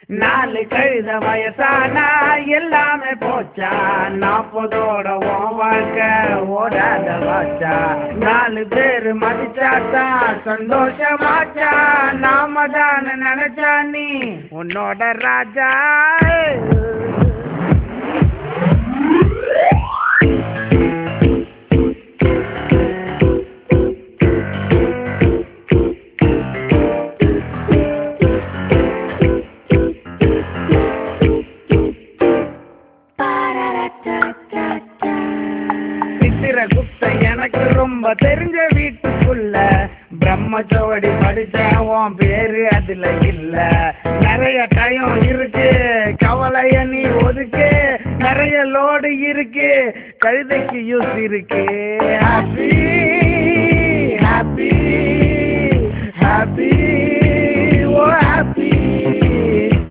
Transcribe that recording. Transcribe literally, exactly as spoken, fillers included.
நாலு கழுத வயசானா எல்லாமே போச்சா நாற்பதோட உன் வாழ்க்கை ஓடாத வாச்சா நாலு பேரு மதிச்சாத்தா சந்தோஷமாச்சா நாம தான நினைச்சா நீ உன்னோட ராஜா குப்த எனக்கு ரொம்ப தெரிஞ்ச வீட்டுக்குள்ள பிரம்மச்சோடி படிச்சவன் பேரு அதுல இல்ல நிறைய டைம் இருக்கு கவலைய நீ ஒதுக்கு நிறைய லோடு இருக்கு கழுதைக்கு யூஸ் இருக்கு ஹாப்பி ஹாப்பி ஹாப்பி